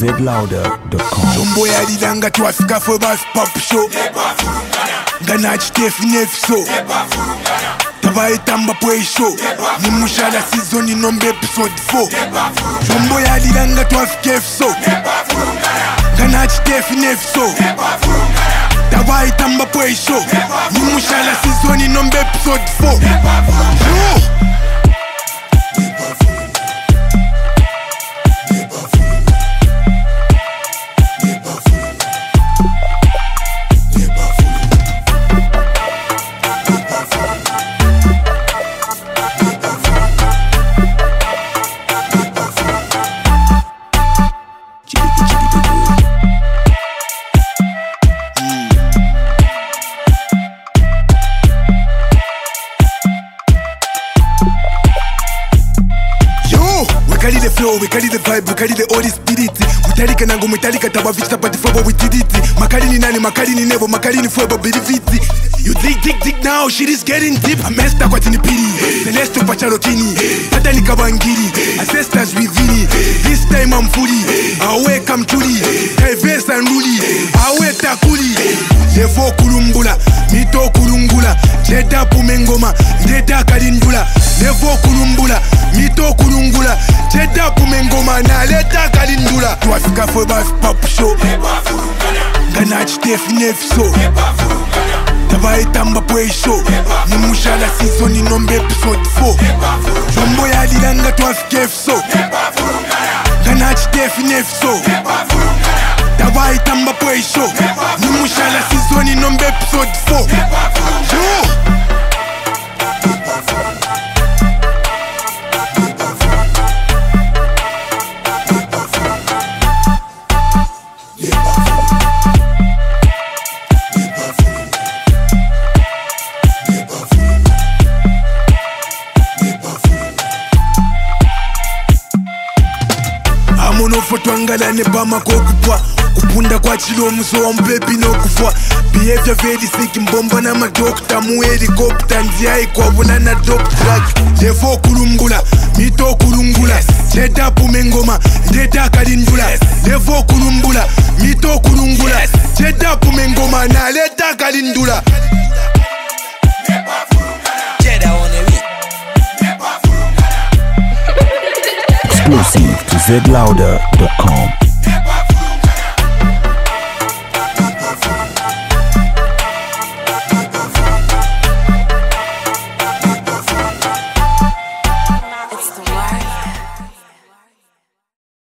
zlouder.com. Jumbo ya lidanga tu Afrika for bas pop show. Gana chitefi nefiso. Tabaye tamba pwe show. Ni mushala season ni nombe episode 4. Jumbo ya lidanga tu Afrika so. Gana chitefi nefiso. Tabaye tamba pwe show. Ni mushala season ni nombe episode 4. We carry the flow, we carry the vibe, we carry the Holy Spirit. Mutalika nango, mutalika tabavita pati fobo we did it. Makari ni nani, makari ni nevo, makari ni fuego, believe it. You dig now, shit is getting deep. Amesta kwa tini piri, Celeste pacharo kini. Tata ni kabangiri, ancestors within. This time I'm fully, awe come truly. Diverse and ruli, awe takuli. Levo kulumbula, mito kulungula. Jeda pumengoma, jeda kalindula. Levo kulumbula, mito kulungula. Jeda pumengoma na leta kalindula. Tu Afrika for bas pop show. Gana chitefi nefiso. Tabaye tamba pwe show. Ni mushala season ni nombe episode 4. Jumbo ya lidanga tu Afrika so. Gana chitefi nefiso. Tabaye tamba pwe show. Ni mushala season ni nombe episode 4. Amono fotwangala ne bama kokupwa. Kupunda kwa chilo muso wa mbebi no kufwa. Behavior very sick mbomba na madokta. Mu helicopter ndiai kwa vuna na dope drug. Levo kulungula, mito kulungula. Jeda pumengoma, ndeta kalindula. Levo kulumbula, mito kulungula. Jeda pumengoma na leta kalindula. Jeda on the beat. Exclusive to zlouder.com.